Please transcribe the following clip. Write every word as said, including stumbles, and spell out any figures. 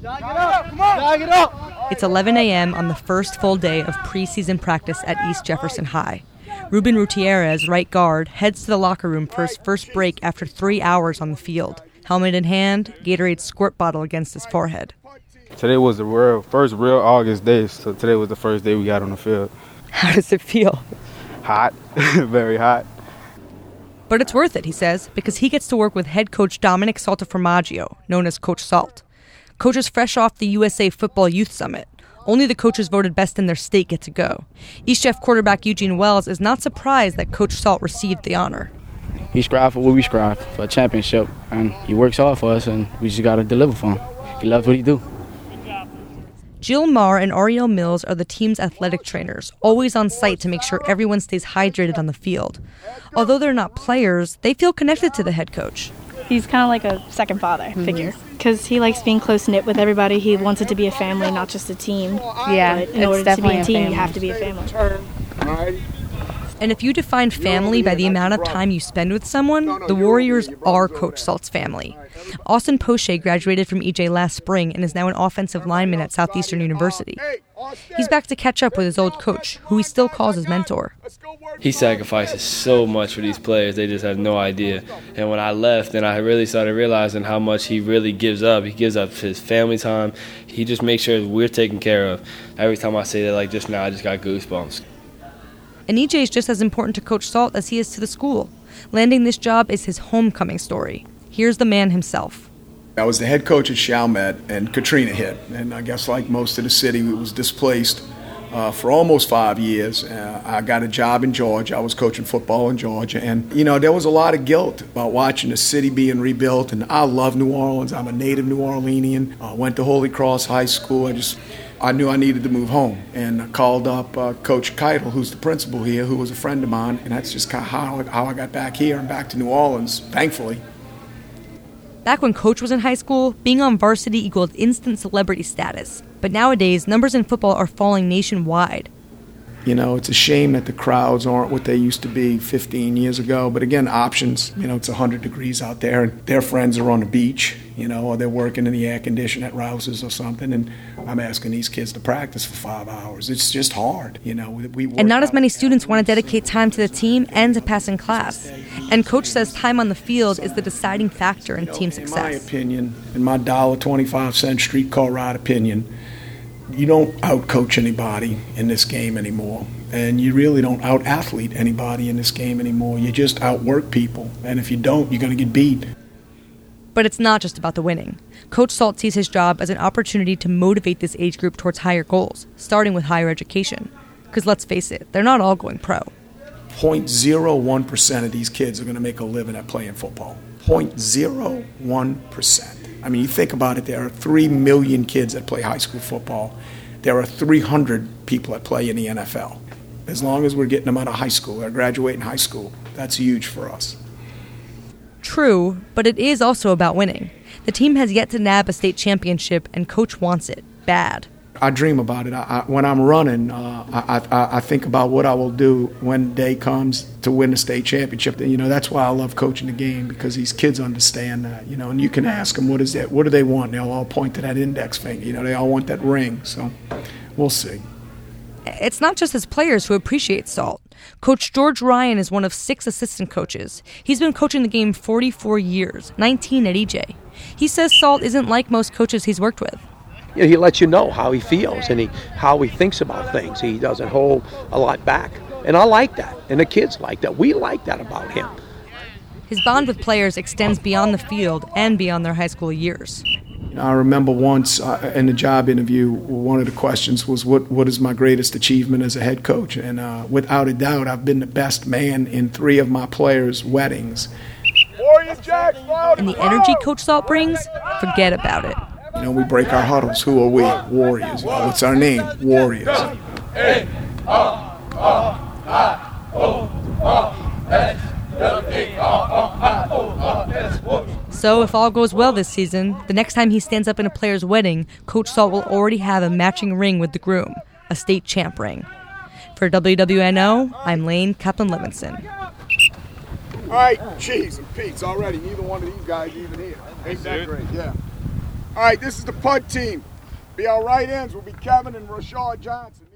Jog it up, come on. Jog it up. It's eleven a.m. on the first full day of preseason practice at East Jefferson High. Ruben Gutierrez, right guard, heads to the locker room for his first break after three hours on the field. Helmet in hand, Gatorade squirt bottle against his forehead. Today was the real, first real August day, so today was the first day we got on the field. How does it feel? Hot, very hot. But it's worth it, he says, because he gets to work with head coach Dominic Saltaformaggio, known as Coach Salt. Coach is fresh off the U S A Football Youth Summit. Only the coaches voted best in their state get to go. East Jeff quarterback Eugene Wells is not surprised that Coach Salt received the honor. He strived for what we strive, for a championship, and he works hard for us, and we just got to deliver for him. He loves what he do. Jill Marr and Ariel Mills are the team's athletic trainers, always on site to make sure everyone stays hydrated on the field. Although they're not players, they feel connected to the head coach. He's kind of like a second father mm-hmm. figure because he likes being close-knit with everybody. He wants it to be a family, not just a team. Yeah, but in it's order definitely to be a team, a you have to be a family. And if you define family by the amount of time you spend with someone, the Warriors are Coach Salt's family. Austin Poche graduated from E J last spring and is now an offensive lineman at Southeastern University. He's back to catch up with his old coach, who he still calls his mentor. He sacrifices so much for these players, they just have no idea. And when I left, then I really started realizing how much he really gives up. He gives up his family time. He just makes sure we're taken care of. Every time I say that, like just now, I just got goosebumps. And E J is just as important to Coach Salt as he is to the school. Landing this job is his homecoming story. Here's the man himself. I was the head coach at Chalmette, and Katrina hit. And I guess like most of the city, we was displaced uh, for almost five years. Uh, I got a job in Georgia. I was coaching football in Georgia. And, you know, there was a lot of guilt about watching the city being rebuilt. And I love New Orleans. I'm a native New Orleanian. I went to Holy Cross High School. I just... I knew I needed to move home, and I called up uh, Coach Keitel, who's the principal here, who was a friend of mine, and that's just kind of how, how I got back here and back to New Orleans, thankfully. Back when Coach was in high school, being on varsity equaled instant celebrity status. But nowadays, numbers in football are falling nationwide. You know, it's a shame that the crowds aren't what they used to be fifteen years ago. But again, options, you know, it's one hundred degrees out there, and their friends are on the beach, you know, or they're working in the air conditioning at Rouse's or something, and I'm asking these kids to practice for five hours. It's just hard, you know. We and not as many students want to dedicate time to the team and to passing class. And Coach says time on the field is the deciding factor in you know, team success. In my opinion, in my one dollar and twenty-five cent streetcar ride opinion, you don't out-coach anybody in this game anymore. And you really don't out-athlete anybody in this game anymore. You just outwork people. And if you don't, you're going to get beat. But it's not just about the winning. Coach Salt sees his job as an opportunity to motivate this age group towards higher goals, starting with higher education. Because let's face it, they're not all going pro. zero point zero one percent of these kids are going to make a living at playing football. zero point zero one percent. I mean, you think about it, there are three million kids that play high school football. There are three hundred people that play in the N F L. As long as we're getting them out of high school, they're graduating high school, that's huge for us. True, but it is also about winning. The team has yet to nab a state championship, and Coach wants it bad. I dream about it. I, I, when I'm running, uh, I, I, I think about what I will do when the day comes to win the state championship. You know, that's why I love coaching the game, because these kids understand that. You know, and you can ask them, what is that? What do they want? They'll all point to that index finger. You know, they all want that ring. So we'll see. It's not just his players who appreciate Salt. Coach George Ryan is one of six assistant coaches. He's been coaching the game forty-four years, nineteen at E J. He says Salt isn't like most coaches he's worked with. You know, he lets you know how he feels and he, how he thinks about things. He doesn't hold a lot back. And I like that. And the kids like that. We like that about him. His bond with players extends beyond the field and beyond their high school years. I remember once uh, in a job interview, one of the questions was, what, what is my greatest achievement as a head coach? And uh, without a doubt, I've been the best man in three of my players' weddings. And the energy Coach Salt brings, forget about it. You know, we break our huddles. Who are we? Warriors. You know, what's our name? Warriors. So if all goes well this season, the next time he stands up in a player's wedding, Coach Salt will already have a matching ring with the groom, a state champ ring. For W W N O, I'm Lane Kaplan-Levinson. All right, cheese and Pete's already. Neither one of these guys even here. Ain't that great? Yeah. All right, this is the punt team. Be our right ends will be Kevin and Rashard Johnson.